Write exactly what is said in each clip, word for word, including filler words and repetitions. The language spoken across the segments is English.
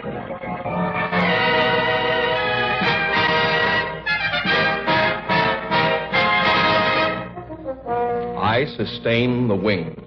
I sustain the wings.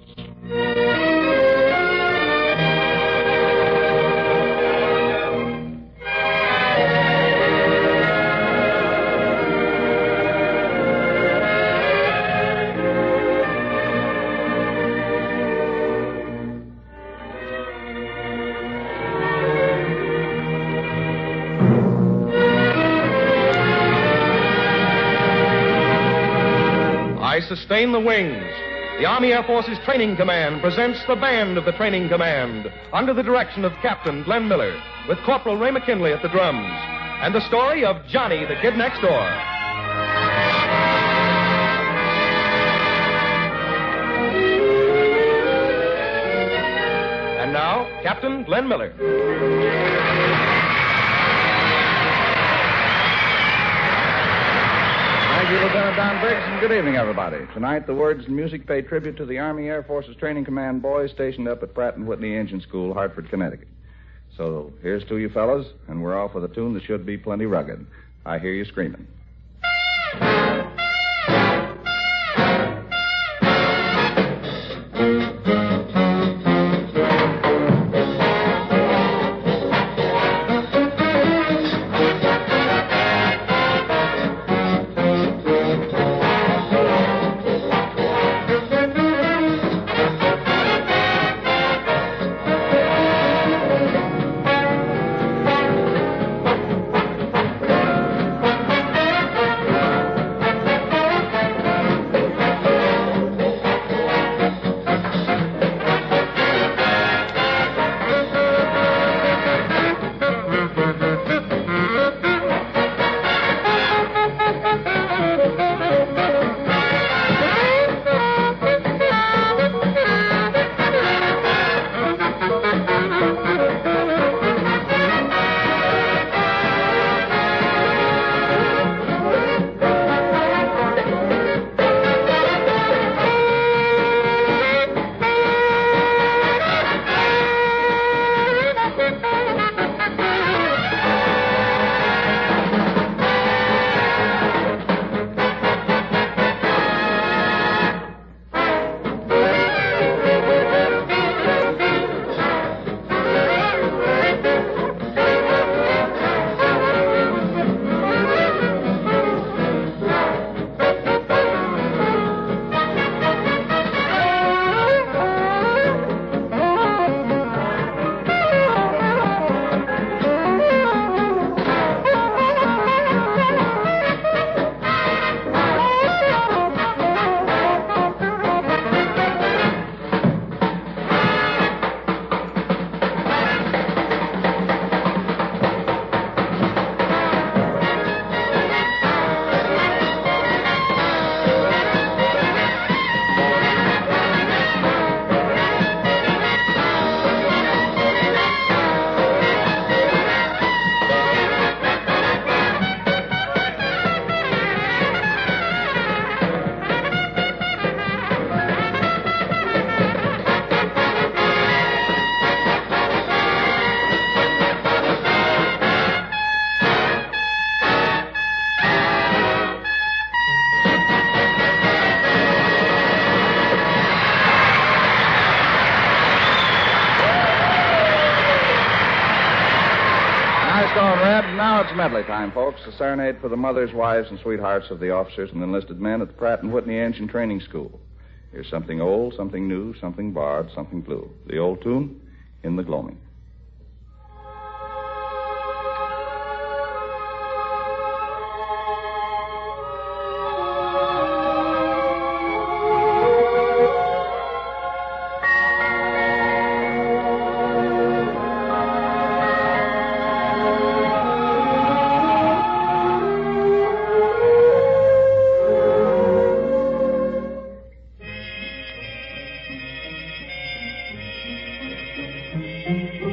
I sustain the wings. The Army Air Forces Training Command presents the Band of the Training Command under the direction of Captain Glenn Miller with Corporal Ray McKinley at the drums and the story of Johnny the Kid Next Door. And now, Captain Glenn Miller. Thank you, Lieutenant Don Briggs, and good evening, everybody. Tonight, the words and music pay tribute to the Army Air Forces Training Command boys stationed up at Pratt and Whitney Engine School, Hartford, Connecticut. So, here's to you fellas, and we're off with a tune that should be plenty rugged. I Hear You Screaming. Now it's medley time, folks. A serenade for the mothers, wives, and sweethearts of the officers and enlisted men at the Pratt and Whitney Engine Training School. Here's something old, something new, something borrowed, something blue. The old tune, In the Gloaming. Thank you.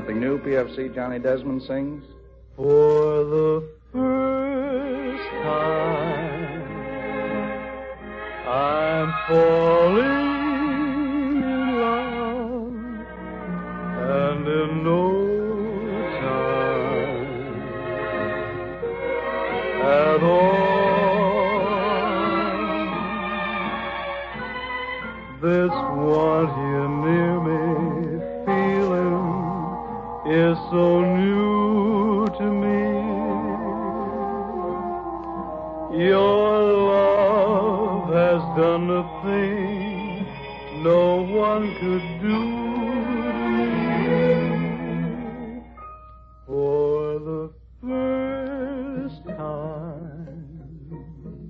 something new, P F C Johnny Desmond sings? For the first time, I'm falling in love, and in no time at all, this want here near me feeling is so new to me. Your love has done a thing no one could do to me. For the first time,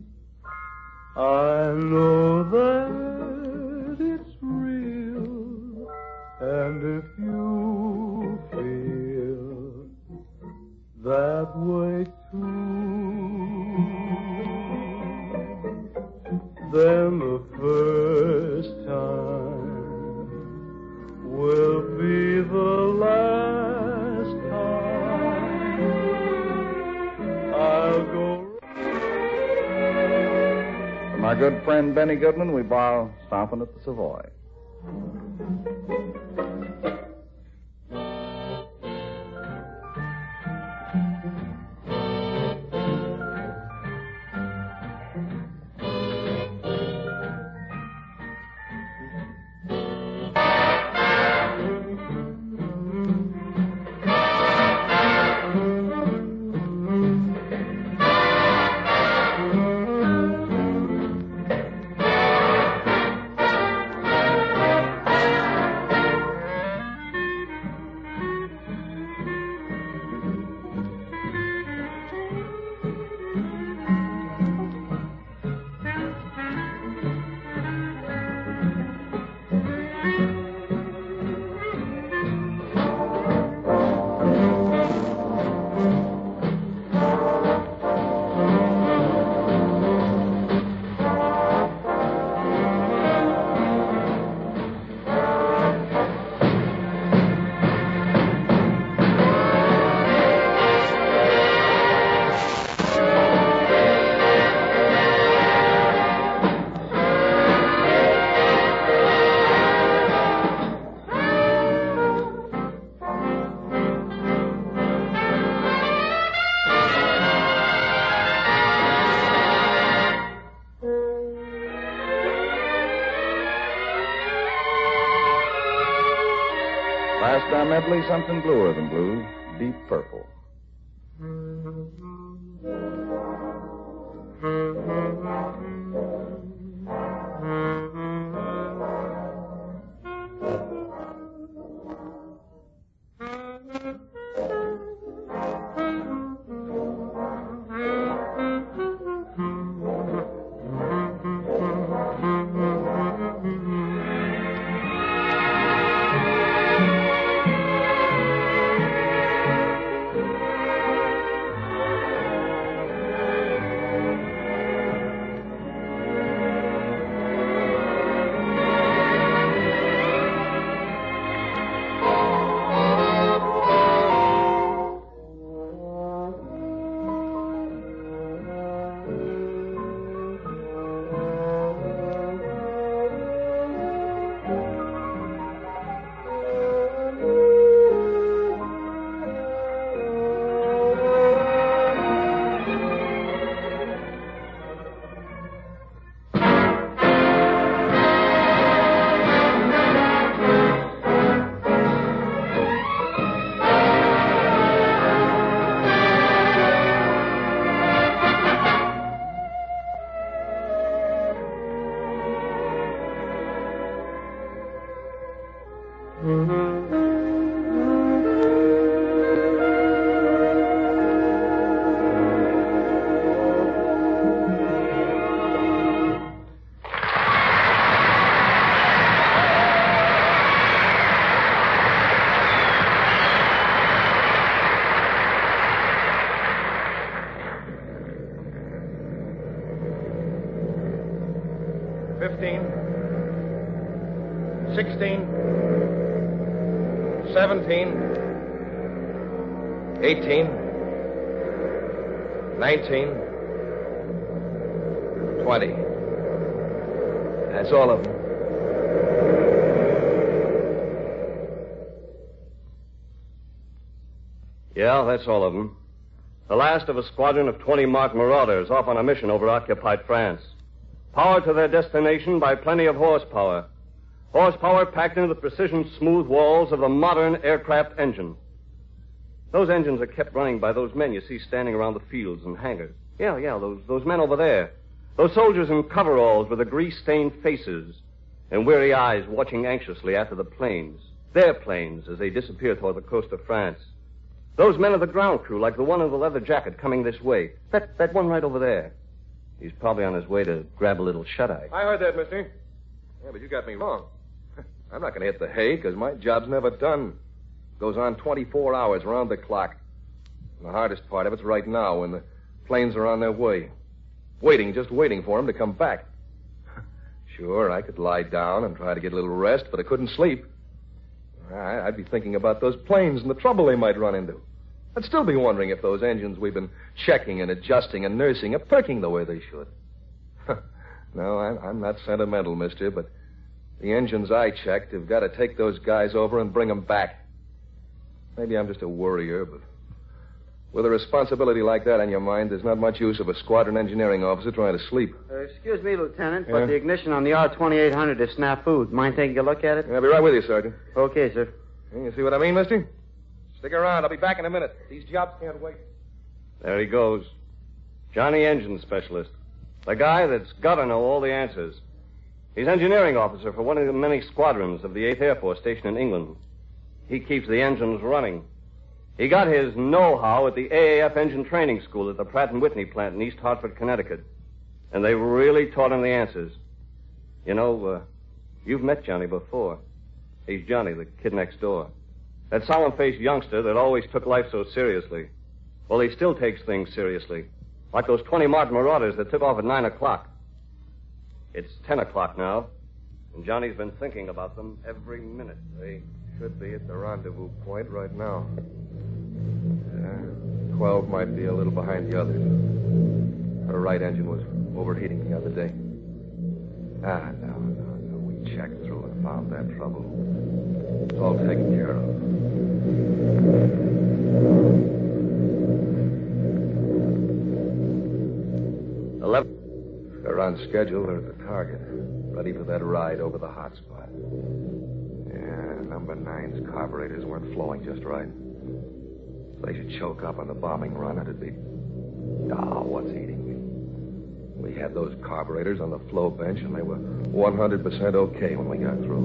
I know that it's real, and if you feel that way too, then the first time will be the last time I'll go. From our good friend Benny Goodman, we borrow Stompin' at the Savoy. Last our medley, something bluer than blue, Deep Purple. Fifteen, sixteen, seventeen, eighteen, nineteen, twenty. That's all of them. Yeah, that's all of them. The last of a squadron of twenty marked marauders off on a mission over occupied France. Powered to their destination by plenty of horsepower. Horsepower packed into the precision smooth walls of the modern aircraft engine. Those engines are kept running by those men you see standing around the fields and hangars. Yeah, yeah, those, those men over there. Those soldiers in coveralls with the grease-stained faces and weary eyes watching anxiously after the planes. Their planes as they disappear toward the coast of France. Those men of the ground crew, like the one in the leather jacket coming this way. That that one right over there. He's probably on his way to grab a little shut-eye. I heard that, mister. Yeah, but you got me wrong. I'm not going to hit the hay because my job's never done. Goes on twenty-four hours round the clock. And the hardest part of it's right now when the planes are on their way. Waiting, just waiting for them to come back. Sure, I could lie down and try to get a little rest, but I couldn't sleep. I- I'd be thinking about those planes and the trouble they might run into. I'd still be wondering if those engines we've been checking and adjusting and nursing are perking the way they should. No, I'm, I'm not sentimental, mister, but the engines I checked have got to take those guys over and bring them back. Maybe I'm just a worrier, but with a responsibility like that on your mind, there's not much use of a squadron engineering officer trying to sleep. Uh, excuse me, Lieutenant, Yeah? but the ignition on the R twenty-eight hundred is snafu. Mind taking a look at it? Yeah, I'll be right with you, Sergeant. Okay, sir. You see what I mean, mister? Stick around. I'll be back in a minute. These jobs can't wait. There he goes. Johnny Engine Specialist. The guy that's got to know all the answers. He's engineering officer for one of the many squadrons of the eighth Air Force stationed in England. He keeps the engines running. He got his know-how at the A A F engine training school at the Pratt and Whitney plant in East Hartford, Connecticut. And they really taught him the answers. You know, uh, you've met Johnny before. He's Johnny, the kid next door. That solemn-faced youngster that always took life so seriously. Well, he still takes things seriously. Like those twenty marked marauders that took off at nine o'clock. It's ten o'clock now, and Johnny's been thinking about them every minute. They should be at the rendezvous point right now. Uh, Twelve might be a little behind the others. Her right engine was overheating the other day. Ah, no, no, no. We checked through and found that trouble. It's all taken care of. Eleven. They're on schedule. They're at the target. Ready for that ride over the hot spot. Yeah, number nine's carburetors weren't flowing just right. If they should choke up on the bombing run, it'd be... Oh, what's eating me? We had those carburetors on the flow bench, and they were one hundred percent okay when we got through.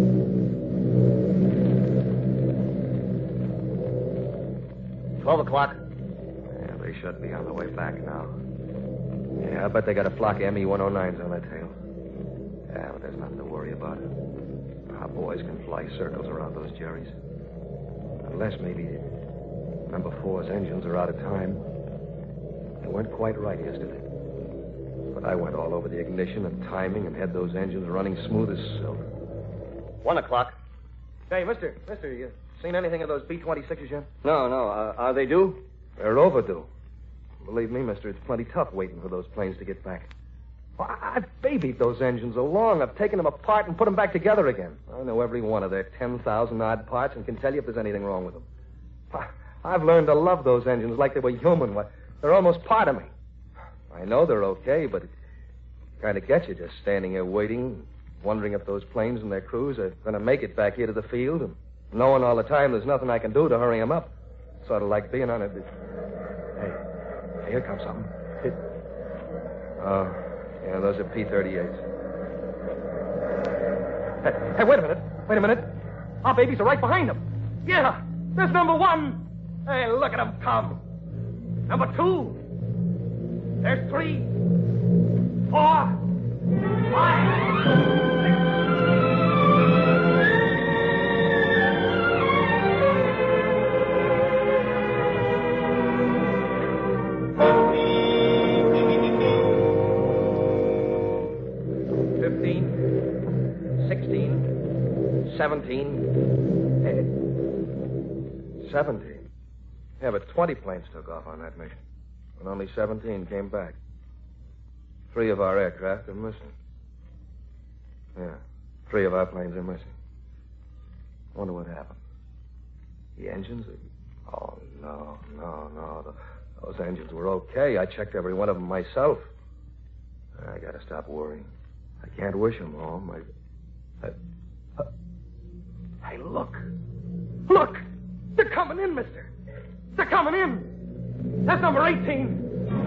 Twelve o'clock. Yeah, they should be on the way back now. Yeah, I bet they got a flock of M E one oh nines on their tail. Yeah, but there's nothing to worry about. Our boys can fly circles around those Jerrys. Unless maybe number four's engines are out of time. They weren't quite right yesterday. But I went all over the ignition and timing and had those engines running smooth as silk. One o'clock. Hey, mister, mister, you seen anything of those B twenty-sixes yet? No, no. Uh, are they due? They're overdue. Believe me, mister, it's plenty tough waiting for those planes to get back. Well, I- I've babied those engines along. I've taken them apart and put them back together again. I know every one of their ten thousand odd parts and can tell you if there's anything wrong with them. I- I've learned to love those engines like they were human. Why, they're almost part of me. I know they're okay, but it kind of gets you just standing here waiting, wondering if those planes and their crews are going to make it back here to the field, and knowing all the time there's nothing I can do to hurry them up. Sort of like being on a... Hey, here comes something. It... Oh, yeah, those are P thirty-eights. Hey, hey, wait a minute. Wait a minute. Our babies are right behind them. Yeah, there's number one. Hey, look at them come. Number two. There's three. Four. Five. Six. Fifteen. Sixteen. Seventeen. Seventeen. Yeah, but twenty planes took off on that mission, and only seventeen came back. Three of our aircraft are missing. Yeah, three of our planes are missing. Wonder what happened. The engines? Are... Oh, no, no, no. The, those engines were okay. I checked every one of them myself. I gotta stop worrying. I can't wish them home. I... I... Uh... Hey, look. Look! They're coming in, mister. They're coming in. That's number eighteen.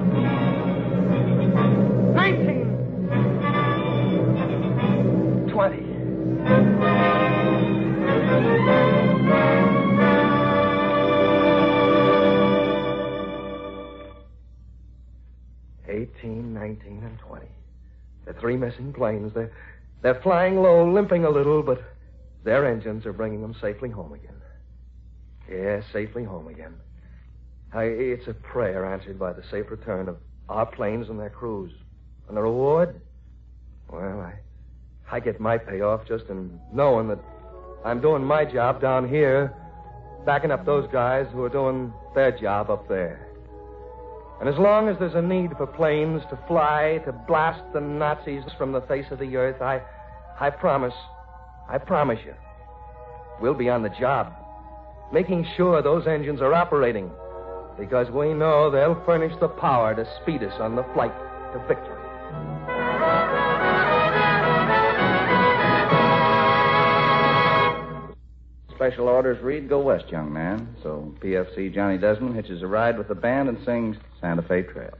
nineteen. twenty. eighteen, nineteen, and twenty. The three missing planes. They're, they're flying low, limping a little, but their engines are bringing them safely home again. Yeah, safely home again. I, it's a prayer answered by the safe return of our planes and their crews. And the reward? Well, I, I get my payoff just in knowing that I'm doing my job down here, backing up those guys who are doing their job up there. And as long as there's a need for planes to fly, to blast the Nazis from the face of the earth, I, I promise, I promise you, we'll be on the job, making sure those engines are operating, because we know they'll furnish the power to speed us on the flight to victory. Special orders read, go west, young man. So P F C Johnny Desmond hitches a ride with the band and sings Santa Fe Trail.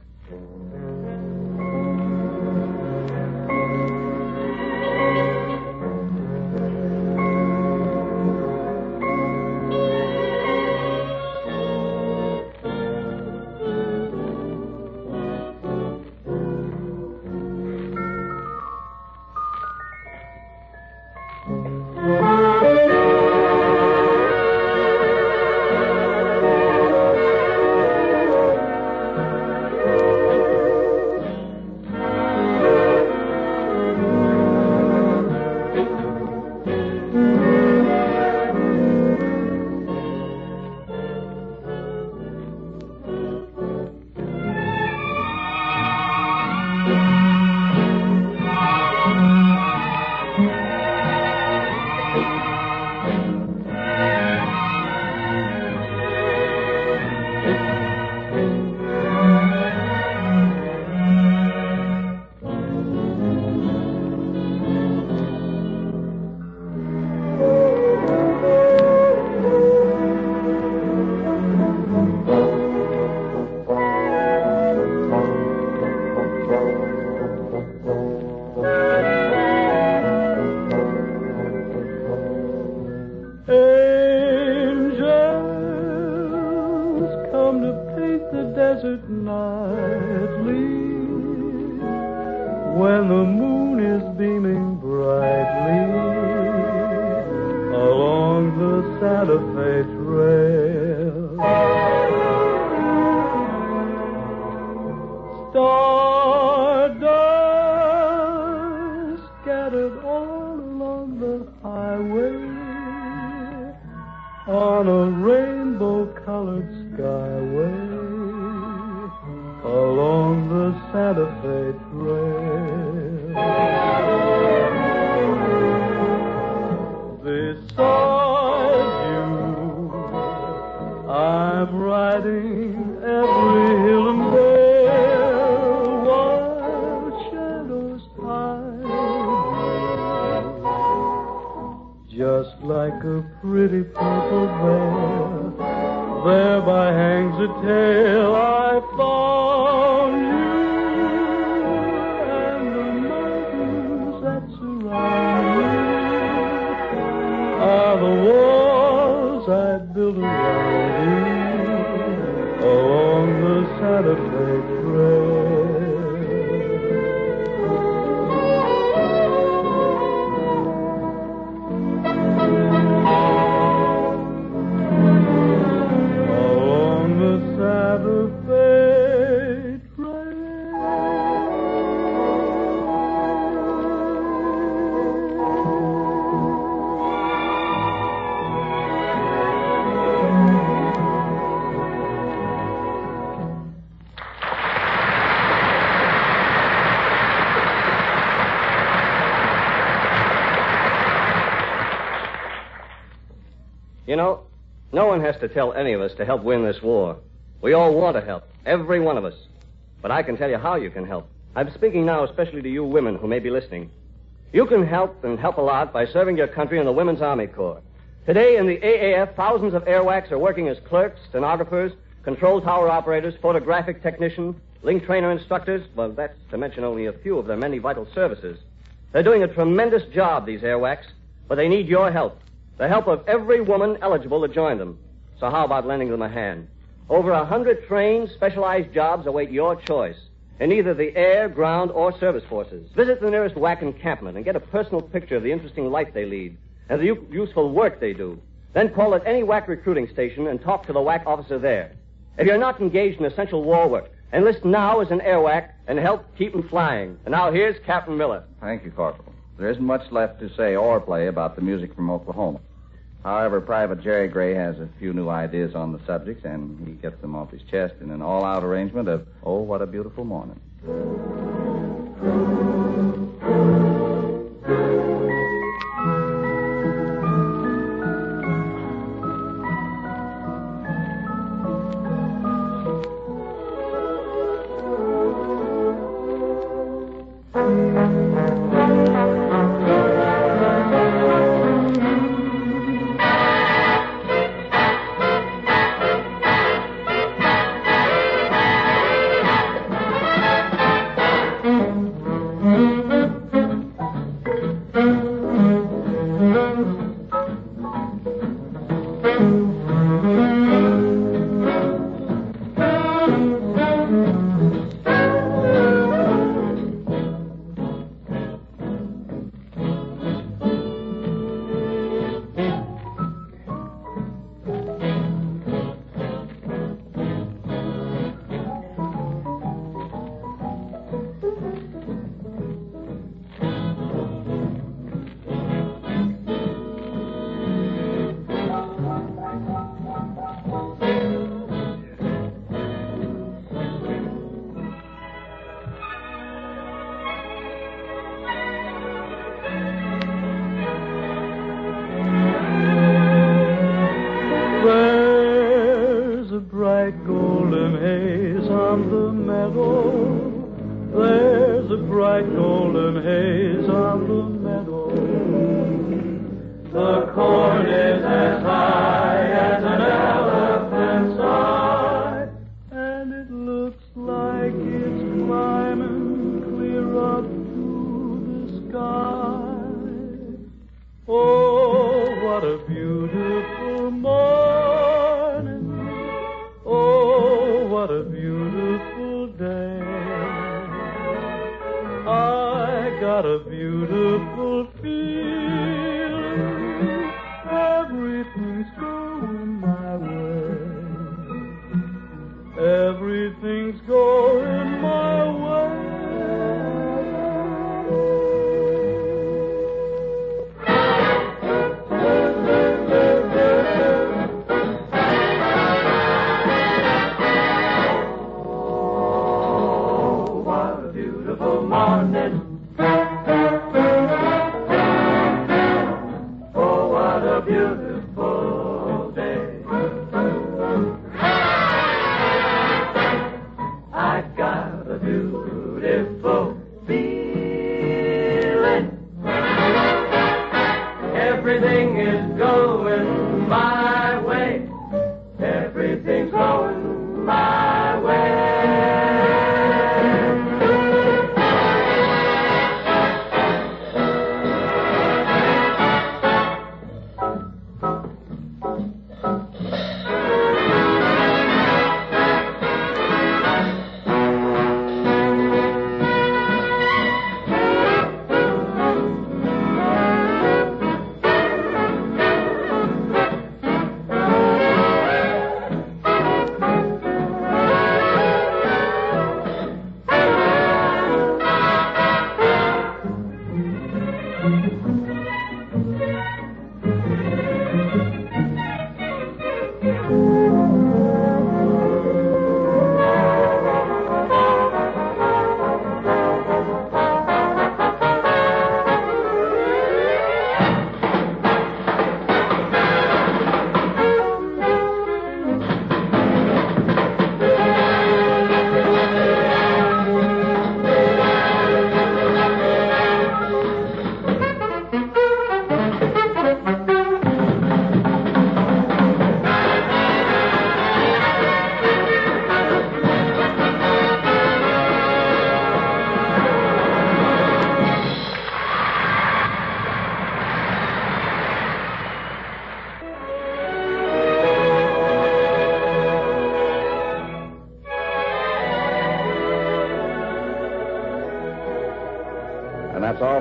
You know, no one has to tell any of us to help win this war. We all want to help, every one of us. But I can tell you how you can help. I'm speaking now especially to you women who may be listening. You can help and help a lot by serving your country in the Women's Army Corps. Today in the A A F, thousands of airwhacks are working as clerks, stenographers, control tower operators, photographic technicians, link trainer instructors. Well, that's to mention only a few of their many vital services. They're doing a tremendous job, these airwhacks, but they need your help. The help of every woman eligible to join them. So how about lending them a hand? Over a hundred trained, specialized jobs await your choice in either the air, ground, or service forces. Visit the nearest whack encampment and get a personal picture of the interesting life they lead and the u- useful work they do. Then call at any whack recruiting station and talk to the whack officer there. If you're not engaged in essential war work, enlist now as an airwhack and help keep them flying. And now here's Captain Miller. Thank you, Corporal. There isn't much left to say or play about the music from Oklahoma. However, Private Jerry Gray has a few new ideas on the subject, and he gets them off his chest in an all-out arrangement of Oh, What a Beautiful Morning.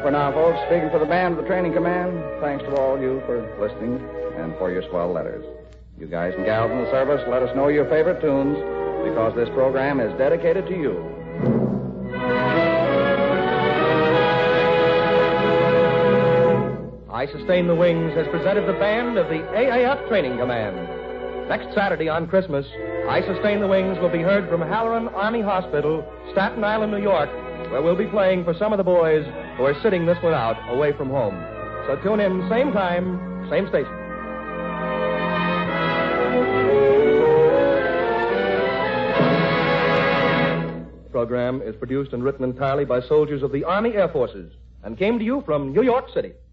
for now, folks. Speaking for the band of the training command, thanks to all you for listening and for your swell letters. You guys and gals in the service, let us know your favorite tunes, because this program is dedicated to you. I Sustain the Wings has presented the band of the A A F Training Command. Next Saturday on Christmas, I Sustain the Wings will be heard from Halloran Army Hospital, Staten Island, New York, where we'll be playing for some of the boys who are sitting this one out away from home. So tune in same time, same station. The program is produced and written entirely by soldiers of the Army Air Forces and came to you from New York City.